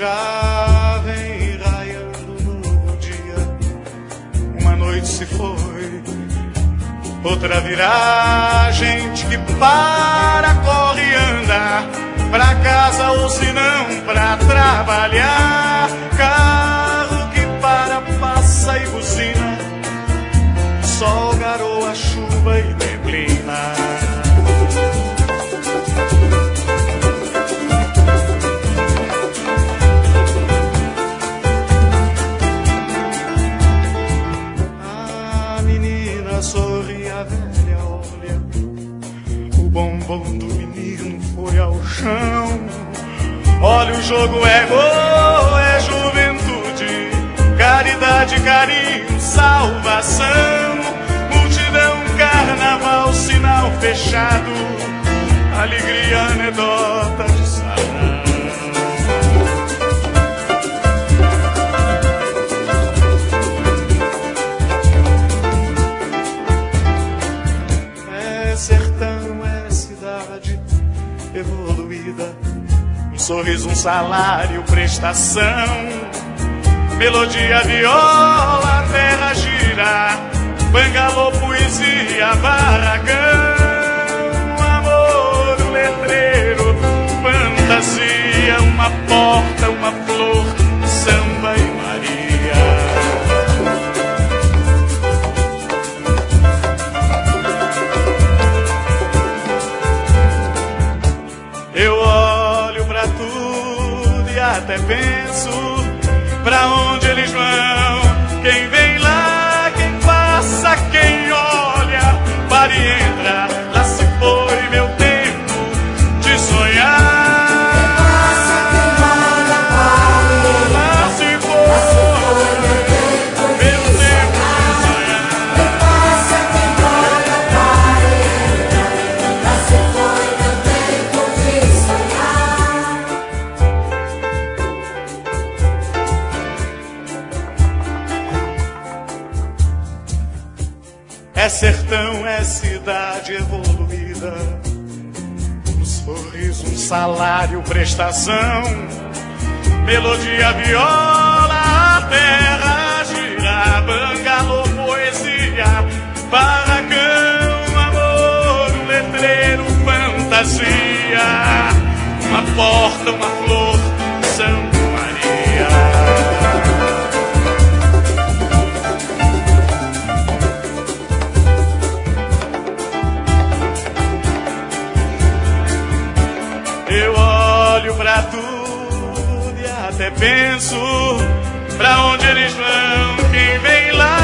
Já vem raiando um novo dia, uma noite se foi, outra virá. Gente que para, corre e anda, pra casa ou se não pra trabalhar. Carro que para, passa e buzina, sol, garoa, chuva e neblina. Sorri, a velha olha, o bombom do menino foi ao chão. Olha, o jogo é gol, é juventude, caridade, carinho, salvação. Multidão, carnaval, sinal fechado, alegria, anedota de salão. Sertão é cidade evoluída, um sorriso, um salário, prestação. Melodia, viola, terra gira, bangalô, poesia, barracão. Amor, um letreiro, fantasia, uma porta, uma flor, samba e Maria. Eu olho pra tudo e até penso pra onde eles vão. Quem vem lá, quem passa, quem olha, para e entra. Lá se foi meu tempo de sonhar. Lá se foi meu tempo de sonhar. Lá se foi meu tempo de sonhar. É sertão, é cidade evoluída, um sorriso, um salário, prestação. Melodia, viola, a terra gira, bangalô, poesia, barracão. Amor, um letreiro, fantasia, uma porta, uma flor, São Maria. Eu olho pra tudo e até penso pra onde eles vão. Quem vem lá,